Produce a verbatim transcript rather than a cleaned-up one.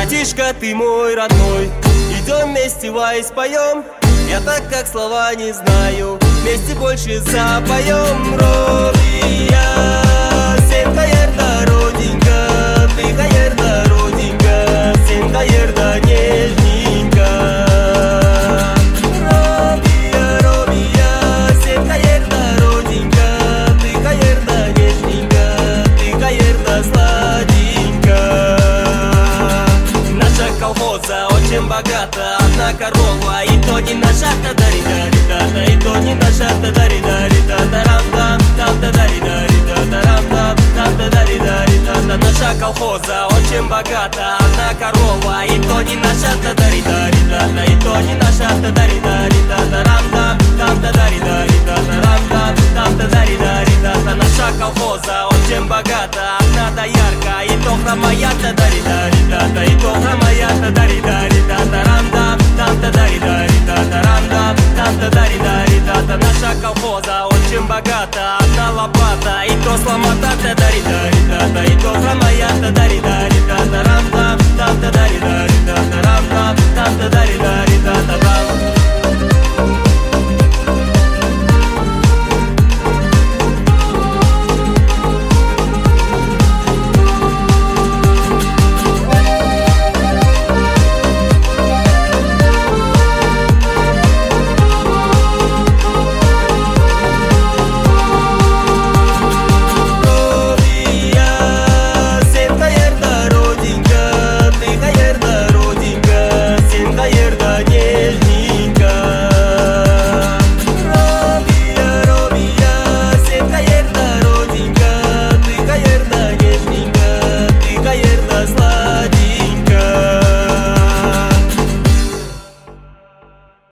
Братишка, ты мой родной, идем вместе вальс поем. Я так как слова не знаю, вместе больше запоем. Ровия, сен каерда, родинка, ты каерда, родинка, сен каерда, нежненька. Ровия, ровия, сен каерда, родинка, ты каерда, нежненька, ты каерда, сладенька. Наша колхоза очень богата, одна корова, и то не наша, та-дари-дари-та-та, и то не наша, та-дари-дари-та-та-рам-там, там-та-дари-дари-та-та-рам-там, там-та-дари-дари-та-та. Наша колхоза очень богата, одна корова, и то не наша, та-дари-дари-та-та, и то не наша, та-дари-дари-та-та-рам-там, там-та-дари-дари-та-та-рам-там, там-та-дари-дари-та-та. Наша колхоза очень богата, одна доярка, и то хромая, та-дари-дари-та-та, и то хромая, та-дари-дари-та-та-рам-там, там-та-дари-дари-та-та-рам-там, там-та-дари-дари-та-та. Наша колхоза очень богата, одна лопата, и то сломата, та-дари-дари-та-та, и то хромая, та-дари-дари-та-та-рам-там, там-та-дари-дари-та-та-рам-там, там-та-дари-дари-та-та.